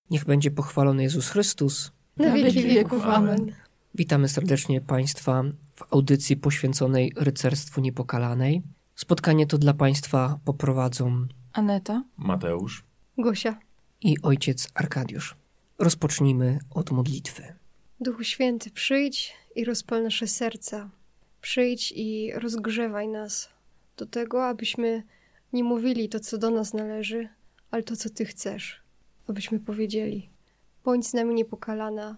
Niech będzie pochwalony Jezus Chrystus. Na wieki wieków. Amen. Witamy serdecznie Państwa w audycji poświęconej rycerstwu niepokalanej. Spotkanie to dla Państwa poprowadzą Aneta, Mateusz, Gosia i ojciec Arkadiusz. Rozpocznijmy od modlitwy. Duchu Święty, przyjdź i rozpal nasze serca. Przyjdź i rozgrzewaj nas do tego, abyśmy nie mówili to, co do nas należy, ale to, co Ty chcesz. Abyśmy powiedzieli, bądź z nami niepokalana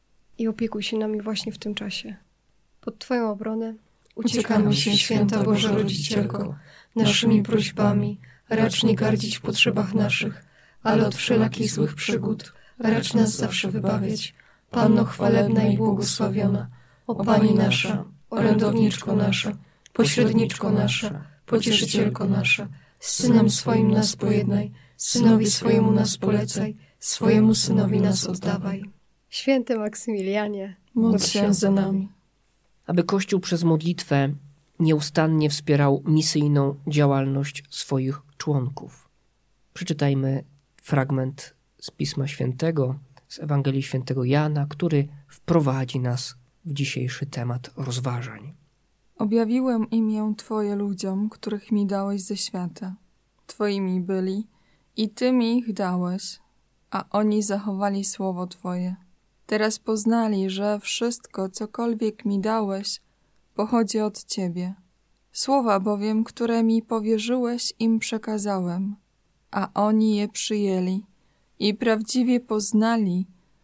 i opiekuj się nami właśnie w tym czasie. Pod Twoją obronę uciekamy się, święta Boża Rodzicielko, naszymi prośbami, racz nie gardzić w potrzebach naszych, ale od wszelakich złych przygód racz nas zawsze wybawiać. Panno chwalebna i błogosławiona, o Pani nasza, orędowniczko nasza, pośredniczko nasza, pocieszycielko nasza, z Synem swoim nas pojednaj, Synowi swojemu nas polecaj, swojemu Synowi nas oddawaj. Święty Maksymilianie, módl się za nami. Aby Kościół przez modlitwę nieustannie wspierał misyjną działalność swoich członków. Przeczytajmy fragment z Pisma Świętego, z Ewangelii Świętego Jana, który wprowadzi nas w dzisiejszy temat rozważań. Objawiłem imię Twoje ludziom, których mi dałeś ze świata. Twoimi byli i Ty mi ich dałeś, a oni zachowali słowo Twoje. Teraz poznali, że wszystko, cokolwiek mi dałeś, pochodzi od Ciebie. Słowa bowiem, które mi powierzyłeś, im przekazałem, a oni je przyjęli i prawdziwie poznali,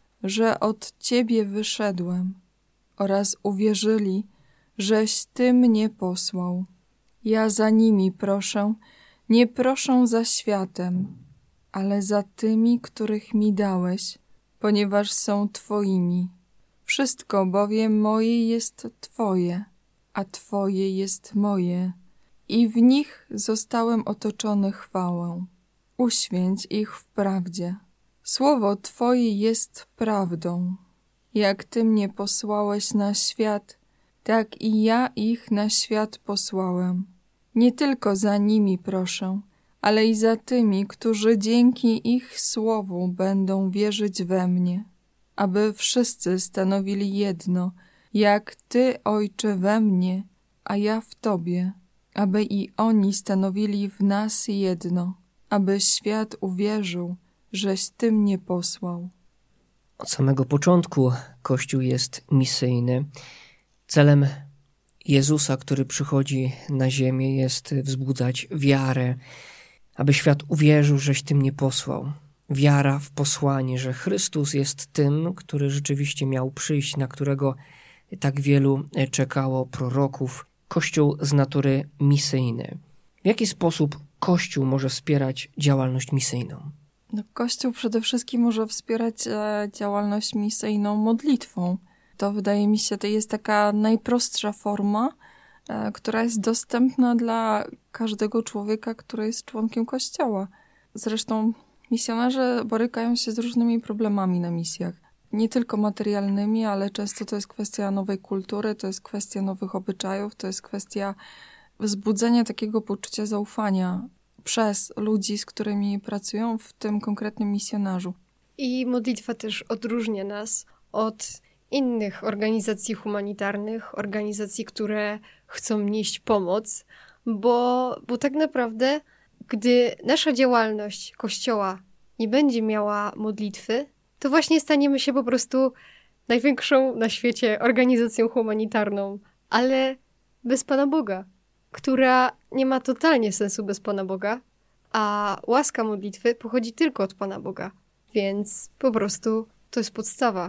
że od Ciebie wyszedłem, oraz uwierzyli, żeś Ty mnie posłał. Ja za nimi proszę, nie proszę za światem, ale za tymi, których mi dałeś, ponieważ są Twoimi. Wszystko bowiem moje jest Twoje, a Twoje jest moje, i w nich zostałem otoczony chwałą. Uświęć ich w prawdzie. Słowo Twoje jest prawdą. Jak Ty mnie posłałeś na świat, tak i ja ich na świat posłałem. Nie tylko za nimi proszę, ale i za tymi, którzy dzięki ich słowu będą wierzyć we mnie, aby wszyscy stanowili jedno, jak Ty, Ojcze, we mnie, a ja w Tobie, aby i oni stanowili w nas jedno, aby świat uwierzył, żeś Ty mnie posłał. Od samego początku Kościół jest misyjny. Celem Jezusa, który przychodzi na ziemię, jest wzbudzać wiarę, aby świat uwierzył, żeś Ty mnie posłał. Wiara w posłanie, że Chrystus jest tym, który rzeczywiście miał przyjść, na którego tak wielu czekało proroków. Kościół z natury misyjny. W jaki sposób Kościół może wspierać działalność misyjną? Kościół przede wszystkim może wspierać działalność misyjną modlitwą. To wydaje mi się, to jest taka najprostsza forma, która jest dostępna dla każdego człowieka, który jest członkiem Kościoła. Zresztą misjonarze borykają się z różnymi problemami na misjach. Nie tylko materialnymi, ale często to jest kwestia nowej kultury, to jest kwestia nowych obyczajów, to jest kwestia wzbudzenia takiego poczucia zaufania przez ludzi, z którymi pracują, w tym konkretnym misjonarzu. I modlitwa też odróżnia nas od innych organizacji humanitarnych, organizacji, które chcą nieść pomoc, bo tak naprawdę, gdy nasza działalność Kościoła nie będzie miała modlitwy, to właśnie staniemy się po prostu największą na świecie organizacją humanitarną, ale bez Pana Boga, która nie ma totalnie sensu bez Pana Boga, a łaska modlitwy pochodzi tylko od Pana Boga, więc po prostu to jest podstawa.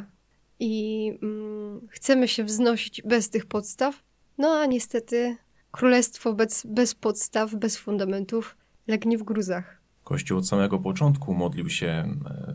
I chcemy się wznosić bez tych podstaw, no a niestety królestwo bez podstaw, bez fundamentów legnie w gruzach. Kościół od samego początku modlił się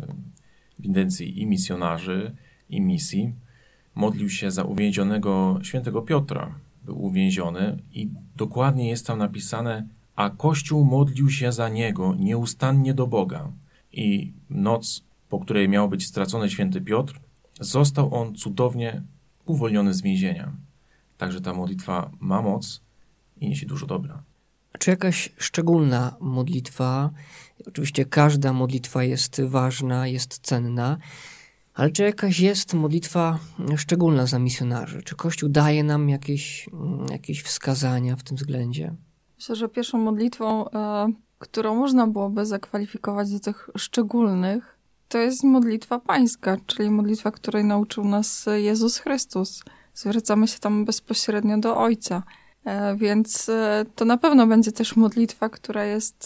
w intencji i misjonarzy, i misji. Modlił się za uwięzionego świętego Piotra. Był uwięziony i dokładnie jest tam napisane, a Kościół modlił się za niego nieustannie do Boga. I noc, po której miał być stracony święty Piotr, został on cudownie uwolniony z więzienia. Także ta modlitwa ma moc i niesie dużo dobra. czy jakaś szczególna modlitwa, oczywiście każda modlitwa jest ważna, jest cenna, ale czy jakaś jest modlitwa szczególna za misjonarzy? Czy Kościół daje nam jakieś wskazania w tym względzie? Myślę, że pierwszą modlitwą, którą można byłoby zakwalifikować do tych szczególnych, to jest modlitwa pańska, czyli modlitwa, której nauczył nas Jezus Chrystus. Zwracamy się tam bezpośrednio do Ojca, więc to na pewno będzie też modlitwa, która jest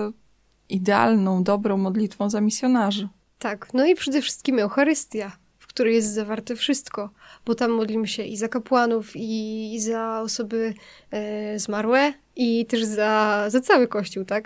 idealną, dobrą modlitwą za misjonarzy. Tak, no i przede wszystkim Eucharystia, w której jest zawarte wszystko, bo tam modlimy się i za kapłanów, i za osoby zmarłe, i też za cały Kościół, tak?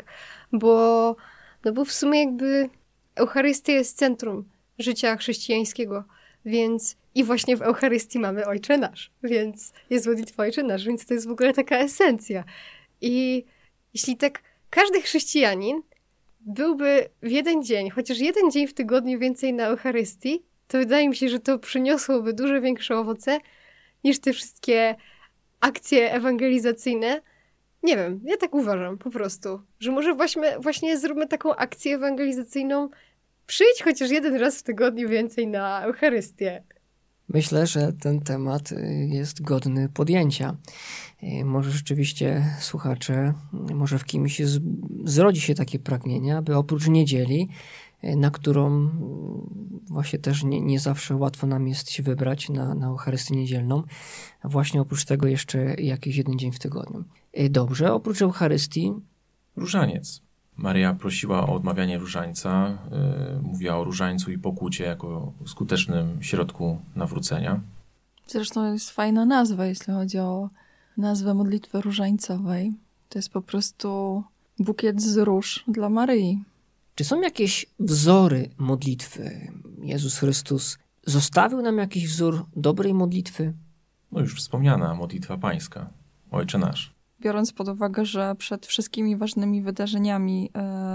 Bo w sumie jakby Eucharystia jest centrum życia chrześcijańskiego, więc i właśnie w Eucharystii mamy Ojcze Nasz, więc jest modlitwa Ojcze Nasz, więc to jest w ogóle taka esencja. I jeśli tak każdy chrześcijanin byłby w jeden dzień, chociaż jeden dzień w tygodniu więcej na Eucharystii, to wydaje mi się, że to przyniosłoby dużo większe owoce niż te wszystkie akcje ewangelizacyjne. Nie wiem, ja tak uważam po prostu, że może właśnie zróbmy taką akcję ewangelizacyjną. Przyjdź chociaż jeden raz w tygodniu więcej na Eucharystię. Myślę, że ten temat jest godny podjęcia. Może rzeczywiście, słuchacze, może w kimś zrodzi się takie pragnienie, aby oprócz niedzieli, na którą właśnie też nie zawsze łatwo nam jest się wybrać na Eucharystię niedzielną, a właśnie oprócz tego jeszcze jakiś jeden dzień w tygodniu. Dobrze, oprócz Eucharystii... Różaniec. Maryja prosiła o odmawianie różańca, mówiła o różańcu i pokucie jako skutecznym środku nawrócenia. Zresztą jest fajna nazwa, jeśli chodzi o nazwę modlitwy różańcowej. To jest po prostu bukiet z róż dla Maryi. Czy są jakieś wzory modlitwy? Jezus Chrystus zostawił nam jakiś wzór dobrej modlitwy? No już wspomniana modlitwa pańska, Ojcze Nasz. Biorąc pod uwagę, że przed wszystkimi ważnymi wydarzeniami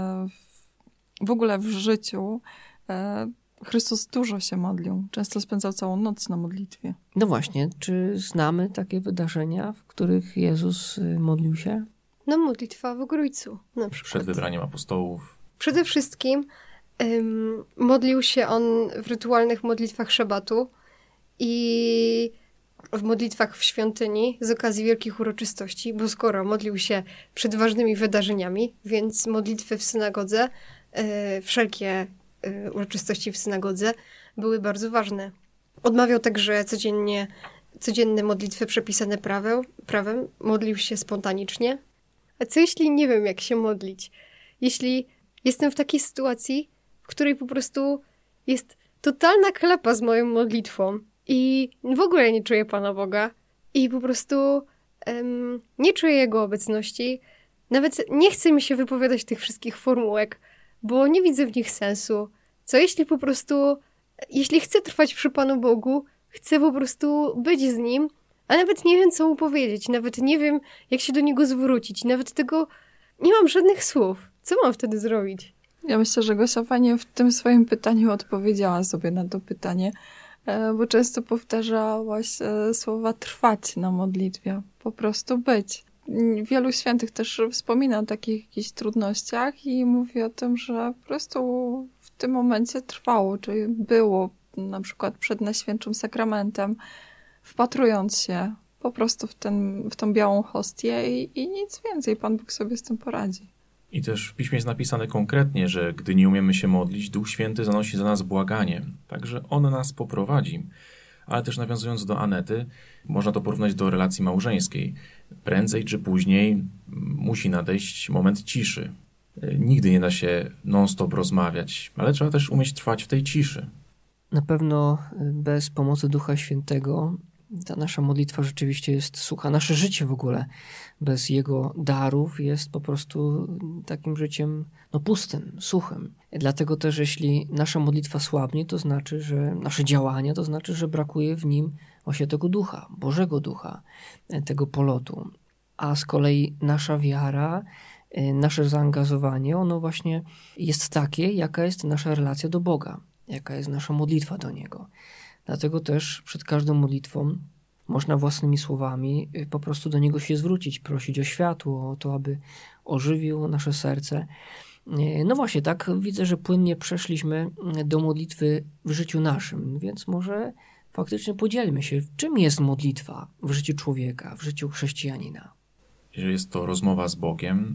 w ogóle w życiu Chrystus dużo się modlił. Często spędzał całą noc na modlitwie. No właśnie, czy znamy takie wydarzenia, w których Jezus modlił się? No modlitwa w Ogrójcu na przykład. Przed wybraniem apostołów. Przede wszystkim modlił się on w rytualnych modlitwach szabatu i w modlitwach w świątyni z okazji wielkich uroczystości, bo skoro modlił się przed ważnymi wydarzeniami, więc modlitwy w synagodze, wszelkie uroczystości w synagodze były bardzo ważne. Odmawiał także codzienne modlitwy przepisane prawem, modlił się spontanicznie. A co jeśli nie wiem, jak się modlić? Jeśli jestem w takiej sytuacji, w której po prostu jest totalna klapa z moją modlitwą i w ogóle nie czuję Pana Boga i po prostu nie czuję Jego obecności, nawet nie chce mi się wypowiadać tych wszystkich formułek, bo nie widzę w nich sensu. Co jeśli po prostu, jeśli chcę trwać przy Panu Bogu, chcę po prostu być z Nim, a nawet nie wiem, co Mu powiedzieć, nawet nie wiem, jak się do Niego zwrócić, nawet tego nie mam żadnych słów. Co mam wtedy zrobić? Ja myślę, że Gosia fajnie w tym swoim pytaniu odpowiedziała sobie na to pytanie, bo często powtarzałaś słowa trwać na modlitwie, po prostu być. Wielu świętych też wspomina o takich jakichś trudnościach i mówi o tym, że po prostu w tym momencie trwało, czyli było na przykład przed Najświętszym Sakramentem, wpatrując się po prostu w tą białą hostię i nic więcej. Pan Bóg sobie z tym poradzi. I też w Piśmie jest napisane konkretnie, że gdy nie umiemy się modlić, Duch Święty zanosi za nas błaganie. Także On nas poprowadzi. Ale też nawiązując do Anety, można to porównać do relacji małżeńskiej. Prędzej czy później musi nadejść moment ciszy. Nigdy nie da się non-stop rozmawiać, ale trzeba też umieć trwać w tej ciszy. Na pewno bez pomocy Ducha Świętego ta nasza modlitwa rzeczywiście jest sucha. Nasze życie w ogóle bez Jego darów jest po prostu takim życiem pustym, suchym. Dlatego też jeśli nasza modlitwa słabnie, to znaczy, że nasze działania, to znaczy, że brakuje w nim właśnie tego ducha, Bożego Ducha, tego polotu. A z kolei nasza wiara, nasze zaangażowanie, ono właśnie jest takie, jaka jest nasza relacja do Boga, jaka jest nasza modlitwa do Niego. Dlatego też przed każdą modlitwą można własnymi słowami po prostu do Niego się zwrócić, prosić o światło, o to, aby ożywił nasze serce. No właśnie, tak widzę, że płynnie przeszliśmy do modlitwy w życiu naszym, więc może faktycznie podzielmy się, czym jest modlitwa w życiu człowieka, w życiu chrześcijanina. Jeżeli jest to rozmowa z Bogiem,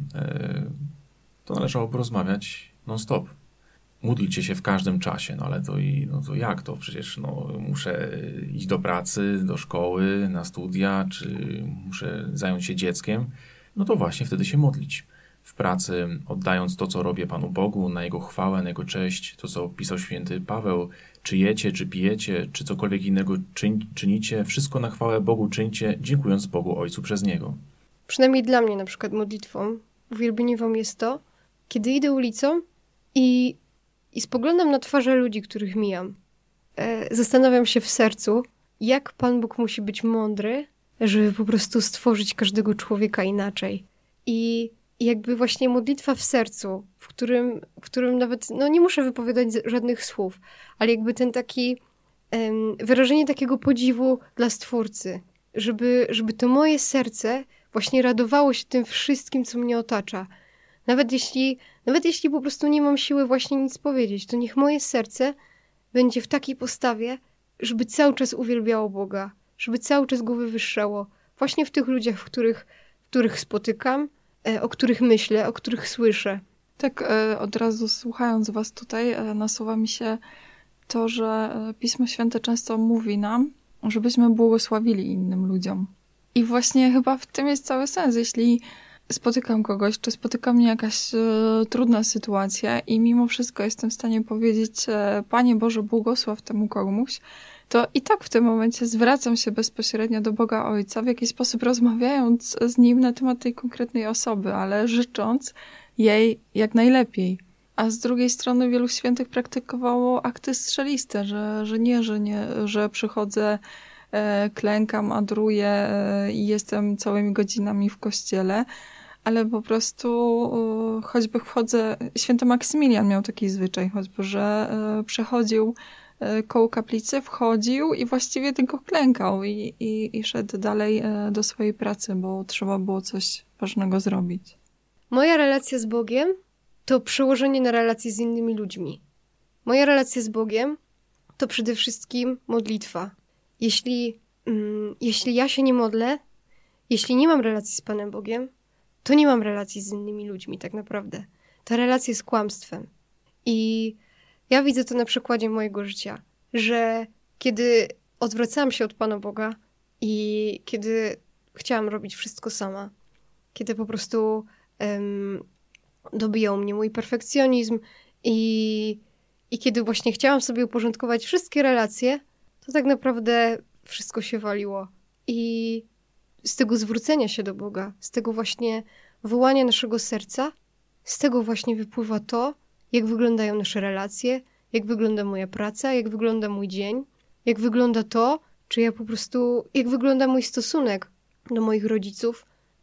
to należałoby rozmawiać non-stop. Módlcie się w każdym czasie, no ale to jak to? Przecież muszę iść do pracy, do szkoły, na studia, czy muszę zająć się dzieckiem. No to właśnie wtedy się modlić. W pracy, oddając to, co robię Panu Bogu, na Jego chwałę, na Jego cześć, to, co pisał święty Paweł, czy jecie, czy pijecie, czy cokolwiek innego czynicie, wszystko na chwałę Bogu czyńcie, dziękując Bogu Ojcu przez Niego. Przynajmniej dla mnie na przykład modlitwą, uwielbieniową jest to, kiedy idę ulicą i spoglądam na twarze ludzi, których mijam. Zastanawiam się w sercu, jak Pan Bóg musi być mądry, żeby po prostu stworzyć każdego człowieka inaczej. I jakby właśnie modlitwa w sercu, w którym nawet, nie muszę wypowiadać żadnych słów, ale jakby ten taki, wyrażenie takiego podziwu dla Stwórcy, żeby to moje serce właśnie radowało się tym wszystkim, co mnie otacza. Nawet jeśli po prostu nie mam siły właśnie nic powiedzieć, to niech moje serce będzie w takiej postawie, żeby cały czas uwielbiało Boga, żeby cały czas Go wywyższało. Właśnie w tych ludziach, których spotykam, o których myślę, o których słyszę. Tak od razu słuchając was tutaj, nasuwa mi się to, że Pismo Święte często mówi nam, żebyśmy błogosławili innym ludziom. I właśnie chyba w tym jest cały sens. Jeśli spotykam kogoś, czy spotyka mnie jakaś trudna sytuacja i mimo wszystko jestem w stanie powiedzieć Panie Boże, błogosław temu komuś, to i tak w tym momencie zwracam się bezpośrednio do Boga Ojca, w jakiś sposób rozmawiając z Nim na temat tej konkretnej osoby, ale życząc jej jak najlepiej. A z drugiej strony wielu świętych praktykowało akty strzeliste, że przychodzę, klękam, adoruję i jestem całymi godzinami w kościele, ale po prostu choćby wchodzę, święty Maksymilian miał taki zwyczaj, choćby, że przechodził koło kaplicy, wchodził i właściwie tylko klękał i szedł dalej do swojej pracy, bo trzeba było coś ważnego zrobić. Moja relacja z Bogiem to przełożenie na relacje z innymi ludźmi. Moja relacja z Bogiem to przede wszystkim modlitwa. Jeśli ja się nie modlę, jeśli nie mam relacji z Panem Bogiem, to nie mam relacji z innymi ludźmi tak naprawdę. Ta relacja jest kłamstwem. I ja widzę to na przykładzie mojego życia, że kiedy odwracałam się od Pana Boga i kiedy chciałam robić wszystko sama, kiedy po prostu dobijał mnie mój perfekcjonizm i kiedy właśnie chciałam sobie uporządkować wszystkie relacje, to tak naprawdę wszystko się waliło. I z tego zwrócenia się do Boga, z tego właśnie wołania naszego serca, z tego właśnie wypływa to, jak wyglądają nasze relacje, jak wygląda moja praca, jak wygląda mój dzień, jak wygląda to, jak wygląda mój stosunek do moich rodziców,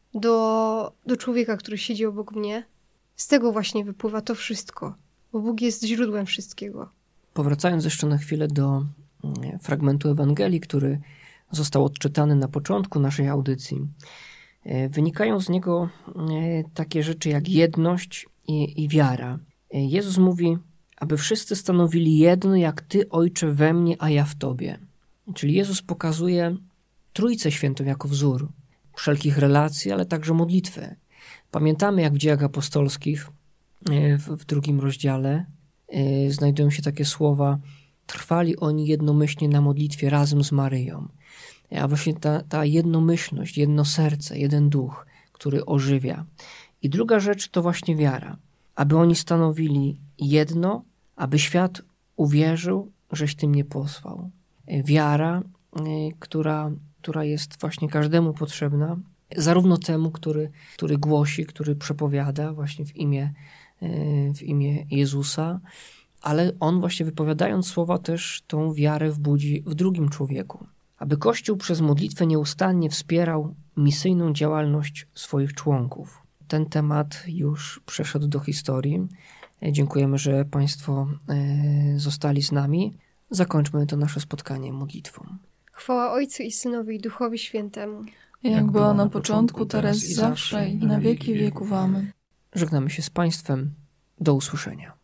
do człowieka, który siedzi obok mnie. Z tego właśnie wypływa to wszystko, bo Bóg jest źródłem wszystkiego. Powracając jeszcze na chwilę do fragmentu Ewangelii, który został odczytany na początku naszej audycji, wynikają z niego takie rzeczy jak jedność i wiara. Jezus mówi, aby wszyscy stanowili jedno, jak Ty, Ojcze, we mnie, a ja w Tobie. Czyli Jezus pokazuje Trójcę Świętą jako wzór wszelkich relacji, ale także modlitwy. Pamiętamy, jak w Dziejach Apostolskich w 2 rozdziale znajdują się takie słowa: trwali oni jednomyślnie na modlitwie razem z Maryją. A właśnie ta jednomyślność, jedno serce, jeden duch, który ożywia. I druga rzecz to właśnie wiara. Aby oni stanowili jedno, aby świat uwierzył, żeś Ty mnie posłał. Wiara, która jest właśnie każdemu potrzebna, zarówno temu, który głosi, który przepowiada właśnie w imię Jezusa, ale on właśnie wypowiadając słowa też tą wiarę wbudzi w drugim człowieku. Aby Kościół przez modlitwę nieustannie wspierał misyjną działalność swoich członków. Ten temat już przeszedł do historii. Dziękujemy, że Państwo zostali z nami. Zakończmy to nasze spotkanie modlitwą. Chwała Ojcu i Synowi i Duchowi Świętemu. Jak była na początku, teraz i zawsze, i na wieki wieków. Amen. Żegnamy się z Państwem. Do usłyszenia.